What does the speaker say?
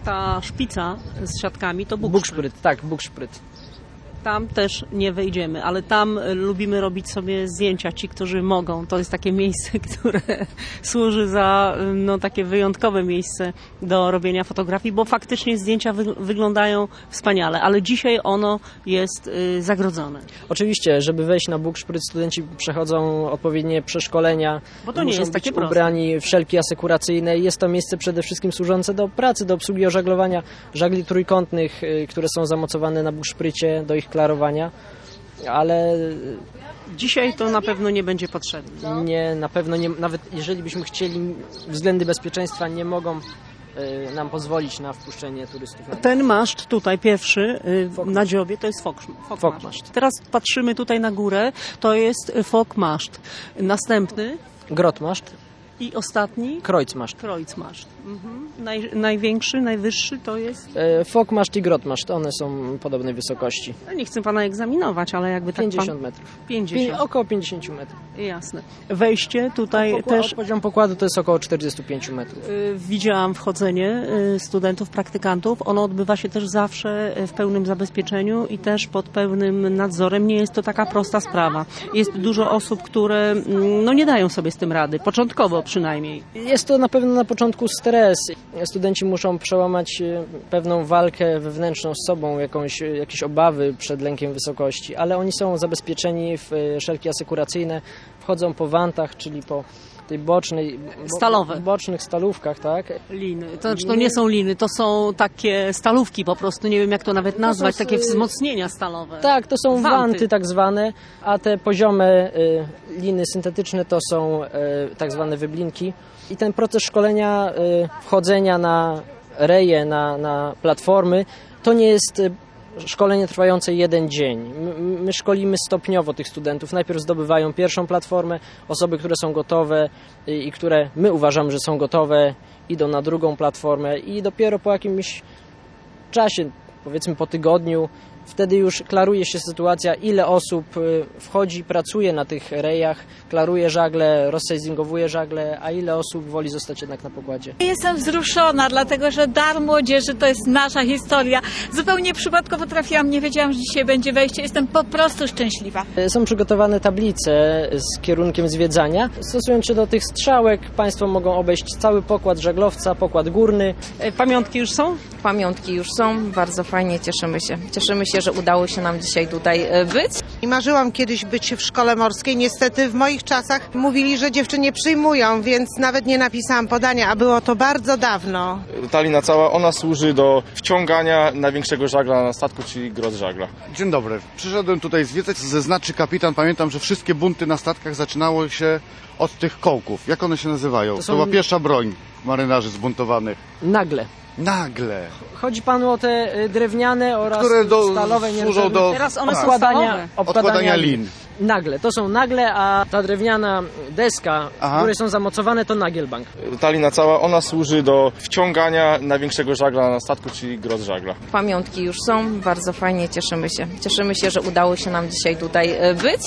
ta szpica z siatkami to Bukszpryt, tak, Bukszpryt. Tam też nie wejdziemy, ale tam lubimy robić sobie zdjęcia, ci, którzy mogą. To jest takie miejsce, które służy za takie wyjątkowe miejsce do robienia fotografii, bo faktycznie zdjęcia wyglądają wspaniale, ale dzisiaj ono jest zagrodzone. Oczywiście, żeby wejść na Bukszpryt, studenci przechodzą odpowiednie przeszkolenia, bo to nie jest takie proste. Ubrani w szelki asekuracyjne. Jest to miejsce przede wszystkim służące do pracy, do obsługi ożaglowania żagli trójkątnych, które są zamocowane na Bukszprycie, do ich klarowania, ale dzisiaj to na pewno nie będzie potrzebne. Nie, na pewno nie, nawet jeżeli byśmy chcieli, względy bezpieczeństwa nie mogą nam pozwolić na wpuszczenie turystów. Ten maszt tutaj pierwszy na dziobie to jest fokmaszt. Teraz patrzymy tutaj na górę, to jest fokmaszt. Następny grotmaszt. I ostatni? Kreuzmaszt. Największy, najwyższy to jest? Fokmaszt i grotmaszt, one są podobnej wysokości. Nie chcę pana egzaminować, ale jakby tak 50 metrów. 50. Około 50 metrów. Jasne. Wejście tutaj też... Poziom pokładu to jest około 45 metrów. Widziałam wchodzenie studentów, praktykantów. Ono odbywa się też zawsze w pełnym zabezpieczeniu i też pod pełnym nadzorem. Nie jest to taka prosta sprawa. Jest dużo osób, które nie dają sobie z tym rady. Początkowo przynajmniej. Jest to na pewno na początku stres. Studenci muszą przełamać pewną walkę wewnętrzną z sobą, jakieś obawy przed lękiem wysokości, ale oni są zabezpieczeni w szelki asekuracyjne, wchodzą po wantach, czyli po tej bocznych stalówkach, tak? Liny. To znaczy, to nie są liny, to są takie stalówki po prostu, nie wiem jak to nawet nazwać, takie wzmocnienia stalowe. Tak, to są wanty tak zwane, a te poziome liny syntetyczne to są tak zwane wyblinki. I ten proces szkolenia, wchodzenia na reje, na platformy, to nie jest szkolenie trwające jeden dzień. My szkolimy stopniowo tych studentów. Najpierw zdobywają pierwszą platformę, osoby, które są gotowe i które my uważamy, że są gotowe, idą na drugą platformę i dopiero po jakimś czasie, powiedzmy po tygodniu, wtedy już klaruje się sytuacja, ile osób wchodzi, pracuje na tych rejach, klaruje żagle, rozsizingowuje żagle, a ile osób woli zostać jednak na pokładzie. Jestem wzruszona, dlatego że Dar Młodzieży to jest nasza historia. Zupełnie przypadkowo trafiłam, nie wiedziałam, że dzisiaj będzie wejście. Jestem po prostu szczęśliwa. Są przygotowane tablice z kierunkiem zwiedzania. Stosując się do tych strzałek, Państwo mogą obejść cały pokład żaglowca, pokład górny. Pamiątki już są? Pamiątki już są, bardzo fajnie, cieszymy się. Cieszymy się, że udało się nam dzisiaj tutaj być. I marzyłam kiedyś być w szkole morskiej. Niestety w moich czasach mówili, że dziewczyny nie przyjmują, więc nawet nie napisałam podania, a było to bardzo dawno. Ta lina cała, ona służy do wciągania największego żagla na statku, czyli grot żagla. Dzień dobry. Przyszedłem tutaj zwiedzać, zeznaczy kapitan. Pamiętam, że wszystkie bunty na statkach zaczynało się od tych kołków. Jak one się nazywają? To była pierwsza broń marynarzy zbuntowanych. Nagle. Chodzi panu o te drewniane oraz które stalowe, służą do teraz one są stalowe. Odkładania lin. Nagle, to są nagle, a ta drewniana deska, w której są zamocowane, to nagielbank. Ta lina cała, ona służy do wciągania największego żagla na statku, czyli grot żagla. Pamiątki już są, bardzo fajnie, cieszymy się. Cieszymy się, że udało się nam dzisiaj tutaj być.